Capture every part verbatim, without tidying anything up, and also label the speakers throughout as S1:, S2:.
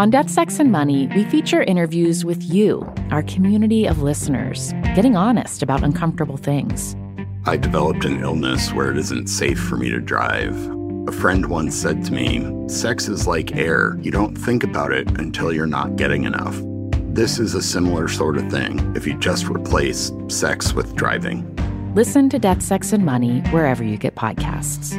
S1: On Death, Sex, and Money, we feature interviews with you, our community of listeners, getting honest about uncomfortable things.
S2: I developed an illness where it isn't safe for me to drive. A friend once said to me, sex is like air. You don't think about it until you're not getting enough. This is a similar sort of thing if you just replace sex with driving.
S1: Listen to Death, Sex, and Money wherever you get podcasts.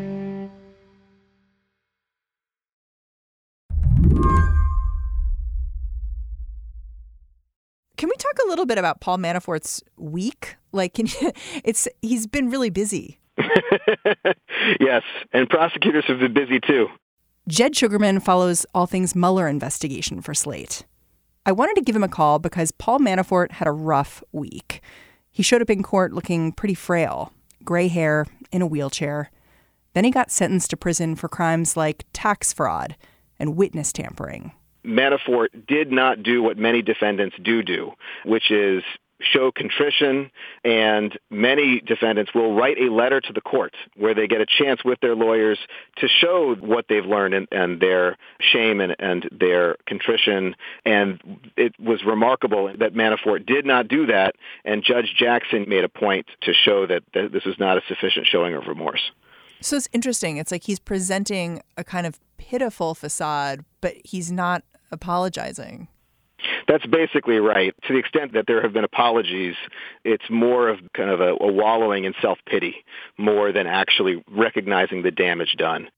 S3: Can we talk a little bit about Paul Manafort's week? Like, can you, it's he's been really busy.
S4: Yes, and prosecutors have been busy too.
S3: Jed Shugerman follows all things Mueller investigation for Slate. I wanted to give him a call because Paul Manafort had a rough week. He showed up in court looking pretty frail, gray hair, in a wheelchair. Then he got sentenced to prison for crimes like tax fraud and witness tampering.
S4: Manafort did not do what many defendants do do, which is show contrition, and many defendants will write a letter to the court where they get a chance with their lawyers to show what they've learned and, and their shame and, and their contrition. And it was remarkable that Manafort did not do that, and Judge Jackson made a point to show that, that this was not a sufficient showing of remorse.
S3: So it's interesting. It's like he's presenting a kind of pitiful facade, but he's not apologizing.
S4: That's basically right. To the extent that there have been apologies, it's more of kind of a, a wallowing in self-pity more than actually recognizing the damage done.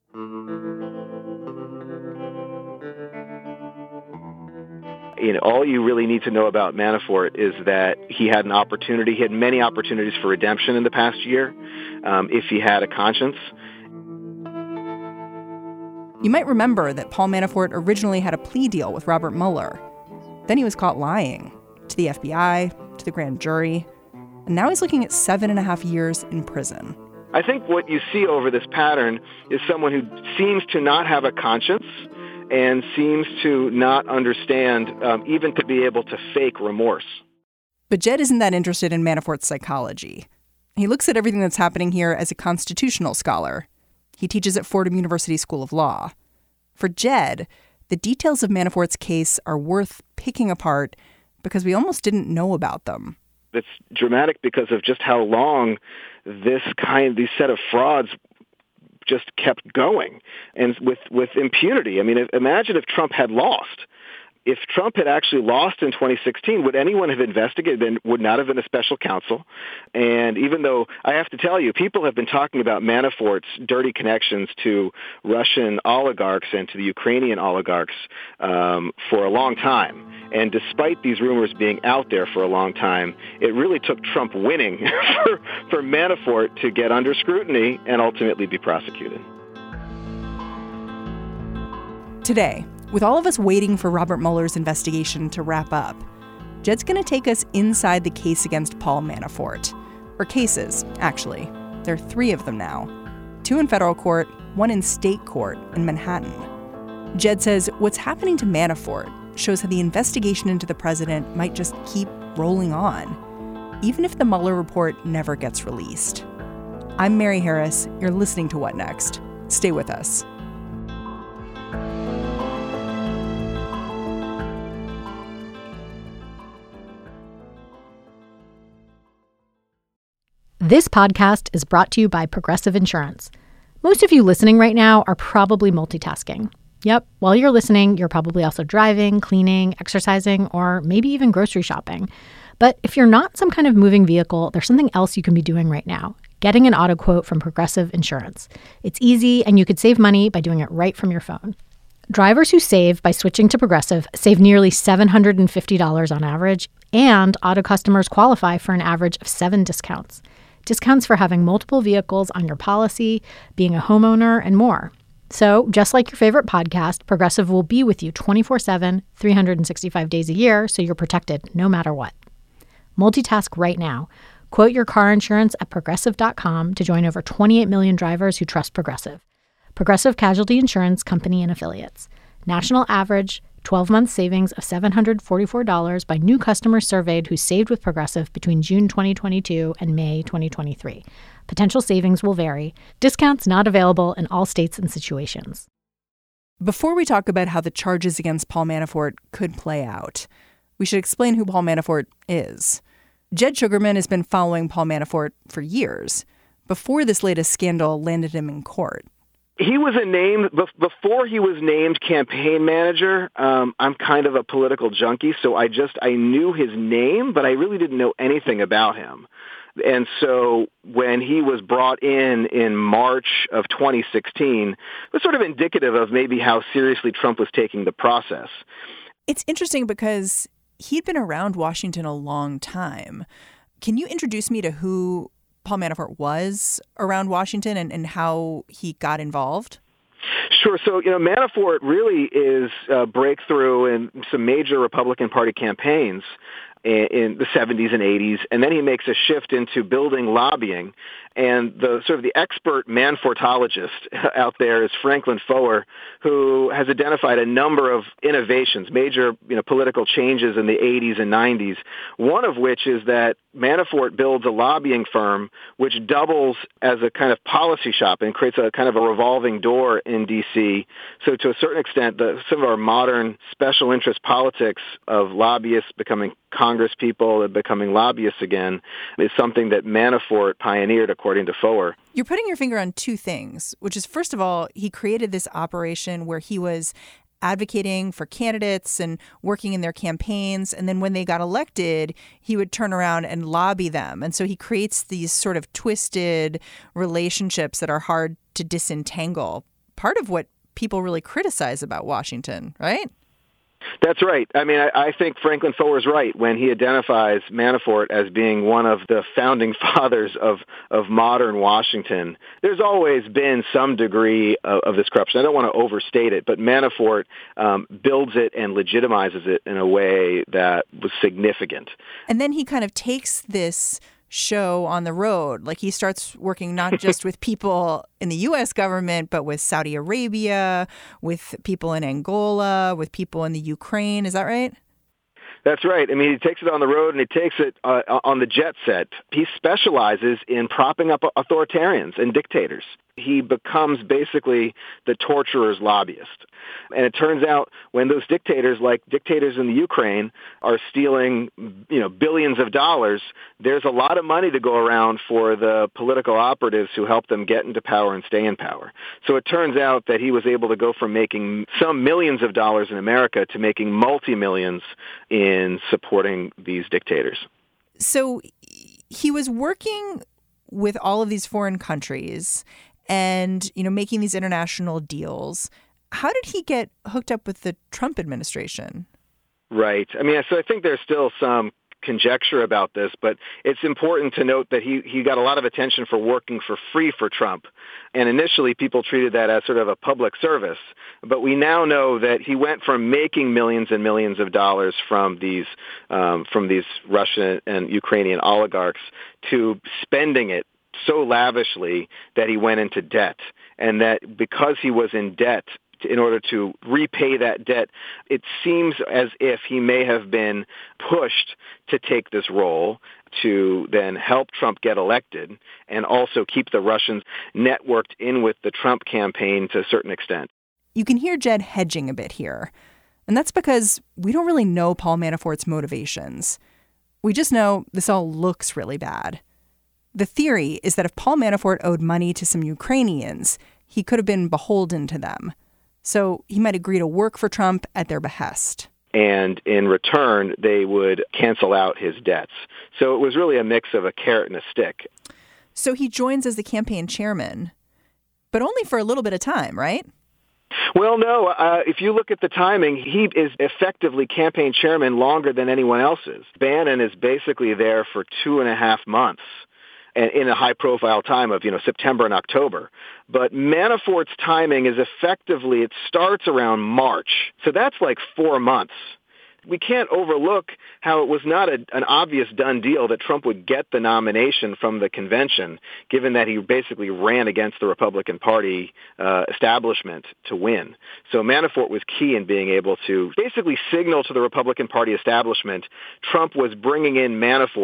S4: You know, all you really need to know about Manafort is that he had an opportunity. He had many opportunities for redemption in the past year um, if he had a conscience.
S3: You might remember that Paul Manafort originally had a plea deal with Robert Mueller. Then he was caught lying to the F B I, to the grand jury, and now he's looking at seven and a half years in prison.
S4: I think what you see over this pattern is someone who seems to not have a conscience and seems to not understand um, even to be able to fake remorse.
S3: But Jed isn't that interested in Manafort's psychology. He looks at everything that's happening here as a constitutional scholar. He teaches at Fordham University School of Law. For Jed, the details of Manafort's case are worth picking apart because we almost didn't know about them.
S4: It's dramatic because of just how long this kind, these set of frauds just kept going, and with, with impunity. I mean, imagine if Trump had lost. If Trump had actually lost in twenty sixteen, would anyone have investigated? Then would not have been a special counsel. And even though I have to tell you, people have been talking about Manafort's dirty connections to Russian oligarchs and to the Ukrainian oligarchs um, for a long time. And despite these rumors being out there for a long time, it really took Trump winning for, for Manafort to get under scrutiny and ultimately be prosecuted.
S3: Today, with all of us waiting for Robert Mueller's investigation to wrap up, Jed's going to take us inside the case against Paul Manafort. Or cases, actually. There are three of them now. Two in federal court, one in state court in Manhattan. Jed says what's happening to Manafort shows how the investigation into the president might just keep rolling on, even if the Mueller report never gets released. I'm Mary Harris. You're listening to What Next? Stay with us.
S5: This podcast is brought to you by Progressive Insurance. Most of you listening right now are probably multitasking. Yep, while you're listening, you're probably also driving, cleaning, exercising, or maybe even grocery shopping. But if you're not some kind of moving vehicle, there's something else you can be doing right now, getting an auto quote from Progressive Insurance. It's easy, and you could save money by doing it right from your phone. Drivers who save by switching to Progressive save nearly seven hundred fifty dollars on average, and auto customers qualify for an average of seven discounts. Discounts for having multiple vehicles on your policy, being a homeowner, and more. So, just like your favorite podcast, Progressive will be with you twenty-four seven, three hundred sixty-five days a year, so you're protected no matter what. Multitask right now. Quote your car insurance at Progressive dot com to join over twenty-eight million drivers who trust Progressive. Progressive Casualty Insurance Company and Affiliates. National average twelve-month savings of seven hundred forty-four dollars by new customers surveyed who saved with Progressive between June twenty twenty-two and May twenty twenty-three. Potential savings will vary. Discounts not available in all states and situations.
S3: Before we talk about how the charges against Paul Manafort could play out, we should explain who Paul Manafort is. Jed Shugerman has been following Paul Manafort for years, before this latest scandal landed him in court.
S4: He was a name before he was named campaign manager. Um, I'm kind of a political junkie, so I just I knew his name, but I really didn't know anything about him. And so when he was brought in in March of twenty sixteen, it was sort of indicative of maybe how seriously Trump was taking the process.
S3: It's interesting because he'd been around Washington a long time. Can you introduce me to who Paul Manafort was around Washington and, and how he got involved?
S4: Sure. So, you know, Manafort really is a breakthrough in some major Republican Party campaigns in the seventies and eighties, and then he makes a shift into building lobbying. And the sort of the expert Manfortologist out there is Franklin Foer, who has identified a number of innovations, major you know, political changes in the eighties and nineties, one of which is that Manafort builds a lobbying firm which doubles as a kind of policy shop and creates a kind of a revolving door in D C. So to a certain extent, the, some of our modern special interest politics of lobbyists becoming Congress people and becoming lobbyists again is something that Manafort pioneered, according to Foer.
S3: You're putting your finger on two things, which is, first of all, he created this operation where he was advocating for candidates and working in their campaigns. And then when they got elected, he would turn around and lobby them. And so he creates these sort of twisted relationships that are hard to disentangle. Part of what people really criticize about Washington, right?
S4: That's right. I mean, I, I think Franklin Foer is right when he identifies Manafort as being one of the founding fathers of, of modern Washington. There's always been some degree of, of this corruption. I don't want to overstate it, but Manafort um, builds it and legitimizes it in a way that was significant.
S3: And then he kind of takes this show on the road. Like he starts working not just with people in the U S government, but with Saudi Arabia, with people in Angola, with people in the Ukraine. Is that right?
S4: That's right. I mean, he takes it on the road and he takes it uh, on the jet set. He specializes in propping up authoritarians and dictators. He becomes basically the torturer's lobbyist. And it turns out when those dictators, like dictators in the Ukraine, are stealing, you know, billions of dollars, there's a lot of money to go around for the political operatives who help them get into power and stay in power. So it turns out that he was able to go from making some millions of dollars in America to making multi-millions in supporting these dictators.
S3: So he was working with all of these foreign countries and, you know, making these international deals. How did he get hooked up with the Trump administration?
S4: Right. I mean, so I think there's still some conjecture about this, but it's important to note that he, he got a lot of attention for working for free for Trump. And initially, people treated that as sort of a public service. But we now know that he went from making millions and millions of dollars from these um, from these Russian and Ukrainian oligarchs to spending it so lavishly that he went into debt. And that because he was in debt, in order to repay that debt, it seems as if he may have been pushed to take this role to then help Trump get elected and also keep the Russians networked in with the Trump campaign to a certain extent.
S3: You can hear Jed hedging a bit here. And that's because we don't really know Paul Manafort's motivations. We just know this all looks really bad. The theory is that if Paul Manafort owed money to some Ukrainians, he could have been beholden to them. So he might agree to work for Trump at their behest.
S4: And in return, they would cancel out his debts. So it was really a mix of a carrot and a stick.
S3: So he joins as the campaign chairman, but only for a little bit of time, right?
S4: Well, no. Uh, if you look at the timing, he is effectively campaign chairman longer than anyone else is. Bannon is basically there for two and a half months. And in a high-profile time of, you know, September and October. But Manafort's timing is effectively, it starts around March. So that's like four months. We can't overlook how it was not a, an obvious done deal that Trump would get the nomination from the convention, given that he basically ran against the Republican Party uh, establishment to win. So Manafort was key in being able to basically signal to the Republican Party establishment Trump was bringing in Manafort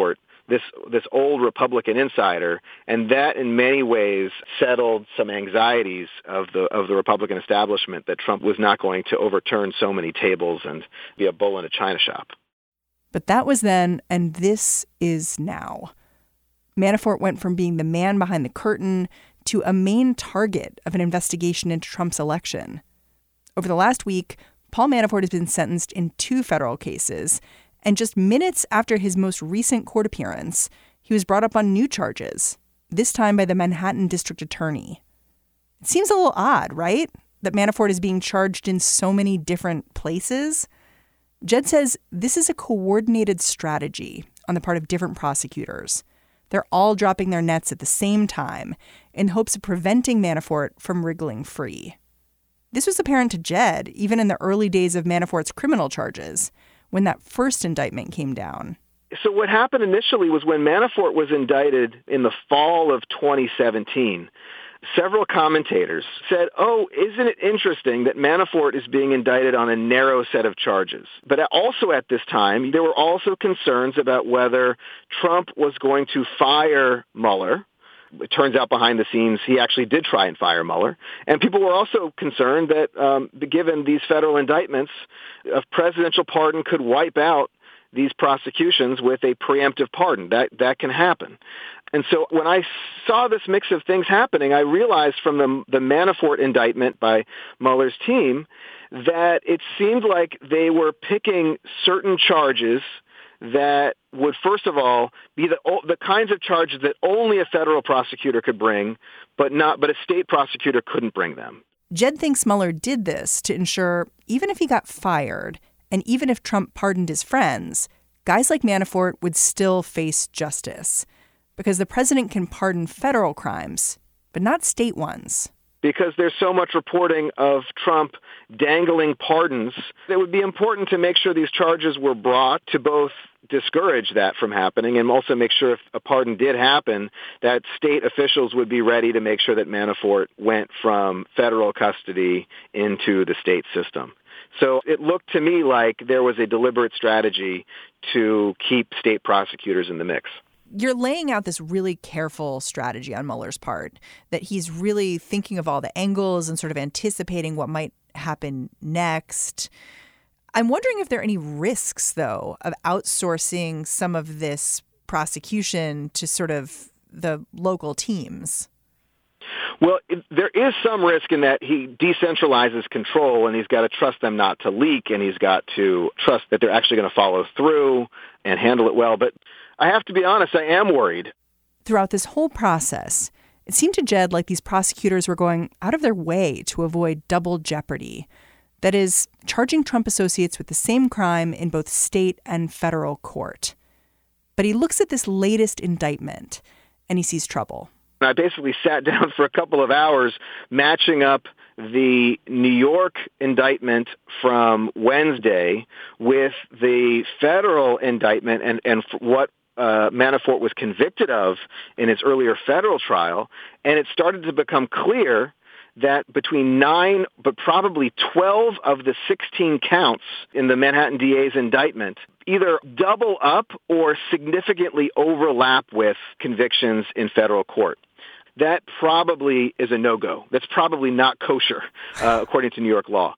S4: this this old Republican insider, and that in many ways settled some anxieties of the of the Republican establishment that Trump was not going to overturn so many tables and be a bull in a china shop.
S3: But that was then, and this is now. Manafort went from being the man behind the curtain to a main target of an investigation into Trump's election. Over the last week, Paul Manafort has been sentenced in two federal cases, and just minutes after his most recent court appearance, he was brought up on new charges, this time by the Manhattan District Attorney. It seems a little odd, right? That Manafort is being charged in so many different places. Jed says this is a coordinated strategy on the part of different prosecutors. They're all dropping their nets at the same time in hopes of preventing Manafort from wriggling free. This was apparent to Jed even in the early days of Manafort's criminal charges, when that first indictment came down.
S4: So what happened initially was when Manafort was indicted in the fall of twenty seventeen, several commentators said, oh, isn't it interesting that Manafort is being indicted on a narrow set of charges? But also at this time, there were also concerns about whether Trump was going to fire Mueller. It turns out behind the scenes, he actually did try and fire Mueller. And people were also concerned that um, given these federal indictments, a presidential pardon could wipe out these prosecutions with a preemptive pardon. That that can happen. And so when I saw this mix of things happening, I realized from the, the Manafort indictment by Mueller's team that it seemed like they were picking certain charges that would, first of all, be the the kinds of charges that only a federal prosecutor could bring, but not but a state prosecutor couldn't bring them.
S3: Jed thinks Mueller did this to ensure even if he got fired and even if Trump pardoned his friends, guys like Manafort would still face justice because the president can pardon federal crimes, but not state ones.
S4: Because there's so much reporting of Trump dangling pardons, it would be important to make sure these charges were brought to both discourage that from happening and also make sure if a pardon did happen, that state officials would be ready to make sure that Manafort went from federal custody into the state system. So it looked to me like there was a deliberate strategy to keep state prosecutors in the mix.
S3: You're laying out this really careful strategy on Mueller's part, that he's really thinking of all the angles and sort of anticipating what might happen next. I'm wondering if there are any risks, though, of outsourcing some of this prosecution to sort of the local teams.
S4: Well, it, there is some risk in that he decentralizes control, and he's got to trust them not to leak, and he's got to trust that they're actually going to follow through and handle it well. But I have to be honest, I am worried.
S3: Throughout this whole process, it seemed to Jed like these prosecutors were going out of their way to avoid double jeopardy. That is, charging Trump associates with the same crime in both state and federal court. But he looks at this latest indictment, and he sees trouble.
S4: I basically sat down for a couple of hours matching up the New York indictment from Wednesday with the federal indictment and, and what uh, Manafort was convicted of in his earlier federal trial. And it started to become clear that between nine, but probably twelve of the sixteen counts in the Manhattan D A's indictment either double up or significantly overlap with convictions in federal court. That probably is a no-go. That's probably not kosher, uh, according to New York law.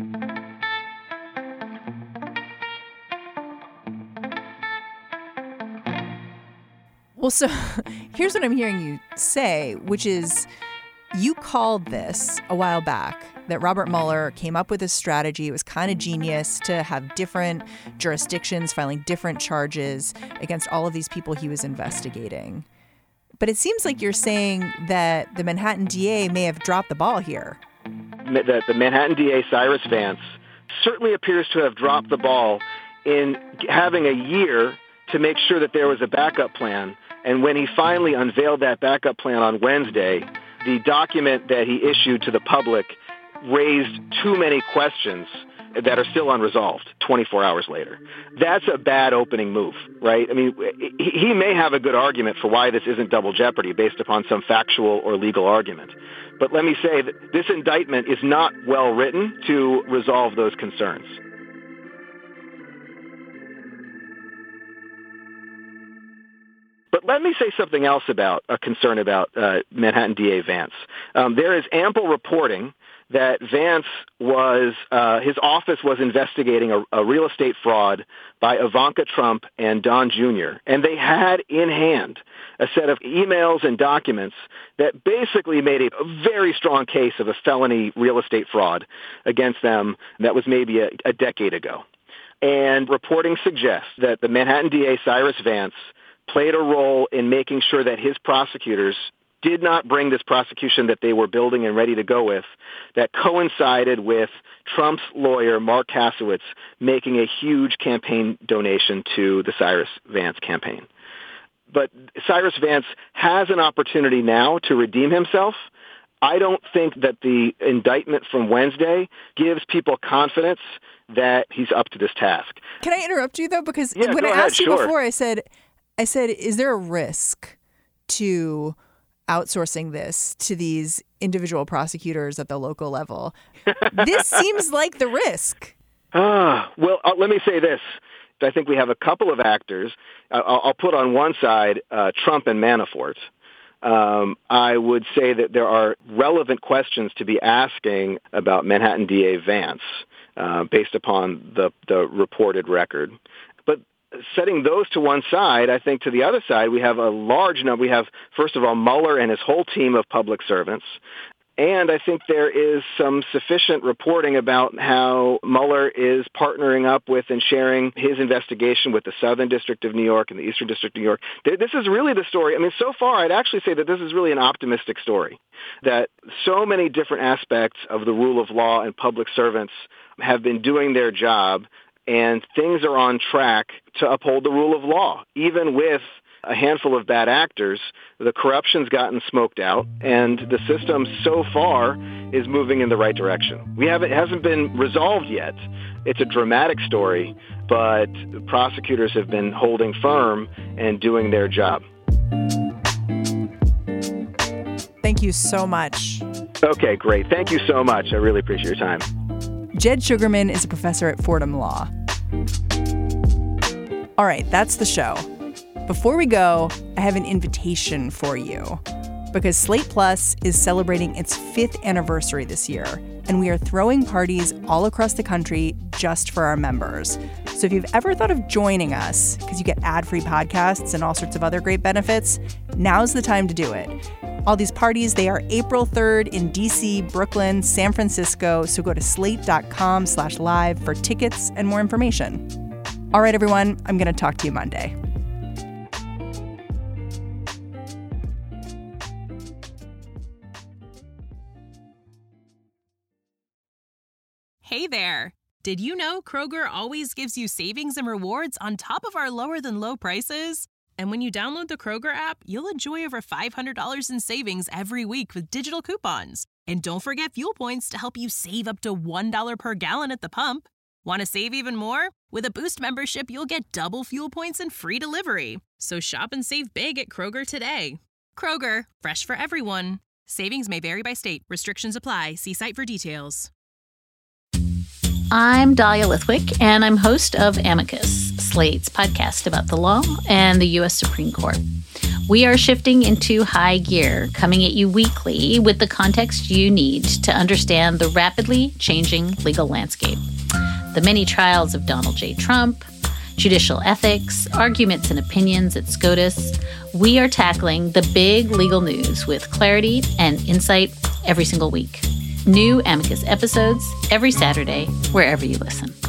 S3: Well, so here's what I'm hearing you say, which is you called this a while back, that Robert Mueller came up with a strategy. It was kind of genius to have different jurisdictions filing different charges against all of these people he was investigating. But it seems like you're saying that the Manhattan D A may have dropped the ball here.
S4: The, the Manhattan D A, Cyrus Vance, certainly appears to have dropped the ball in having a year to make sure that there was a backup plan. And when he finally unveiled that backup plan on Wednesday, the document that he issued to the public raised too many questions that are still unresolved twenty-four hours later. That's a bad opening move, right? I mean, he may have a good argument for why this isn't double jeopardy based upon some factual or legal argument. But let me say that this indictment is not well written to resolve those concerns. But let me say something else about a concern about uh, Manhattan D A Vance. Um, there is ample reporting that Vance was, uh, his office was investigating a, a real estate fraud by Ivanka Trump and Don Junior And they had in hand a set of emails and documents that basically made a, a very strong case of a felony real estate fraud against them that was maybe a, a decade ago. And reporting suggests that the Manhattan D A, Cyrus Vance, played a role in making sure that his prosecutors did not bring this prosecution that they were building and ready to go with that coincided with Trump's lawyer, Mark Kasowitz, making a huge campaign donation to the Cyrus Vance campaign. But Cyrus Vance has an opportunity now to redeem himself. I don't think that the indictment from Wednesday gives people confidence that he's up to this task.
S3: Can I interrupt you, though? Because
S4: yeah,
S3: when I
S4: ahead,
S3: asked you
S4: sure.
S3: before, I said, I said, is there a risk to outsourcing this to these individual prosecutors at the local level? This seems like the risk.
S4: Ah, well, uh, let me say this. I think we have a couple of actors. Uh, I'll, I'll put on one side uh, Trump and Manafort. Um, I would say that there are relevant questions to be asking about Manhattan D A Vance uh, based upon the, the reported record. But setting those to one side, I think to the other side, we have a large number. We have, first of all, Mueller and his whole team of public servants. And I think there is some sufficient reporting about how Mueller is partnering up with and sharing his investigation with the Southern District of New York and the Eastern District of New York. This is really the story. I mean, so far, I'd actually say that this is really an optimistic story, that so many different aspects of the rule of law and public servants have been doing their job, and things are on track to uphold the rule of law, even with a handful of bad actors. The corruption's gotten smoked out, and the system so far is moving in the right direction. We haven't, it hasn't been resolved yet. It's a dramatic story, but prosecutors have been holding firm and doing their job.
S3: Thank you so much.
S4: Okay, great. Thank you so much. I really appreciate your time.
S3: Jed Sugarman is a professor at Fordham Law. All right, that's the show. Before we go, I have an invitation for you, because Slate Plus is celebrating its fifth anniversary this year, and we are throwing parties all across the country just for our members. So if you've ever thought of joining us, because you get ad-free podcasts and all sorts of other great benefits, now's the time to do it. All these parties, they are April third in D C, Brooklyn, San Francisco, so go to slate.com slash live for tickets and more information. All right, everyone, I'm going to talk to you Monday.
S6: Hey there! Did you know Kroger always gives you savings and rewards on top of our lower-than-low prices? And when you download the Kroger app, you'll enjoy over five hundred dollars in savings every week with digital coupons. And don't forget fuel points to help you save up to one dollar per gallon at the pump. Want to save even more? With a Boost membership, you'll get double fuel points and free delivery. So shop and save big at Kroger today. Kroger, fresh for everyone. Savings may vary by state. Restrictions apply. See site for details.
S5: I'm Dahlia Lithwick, and I'm host of Amicus, Slate's podcast about the law and the U S Supreme Court. We are shifting into high gear, coming at you weekly with the context you need to understand the rapidly changing legal landscape. The many trials of Donald J. Trump, judicial ethics, arguments and opinions at SCOTUS. We are tackling the big legal news with clarity and insight every single week. New Amicus episodes every Saturday, wherever you listen.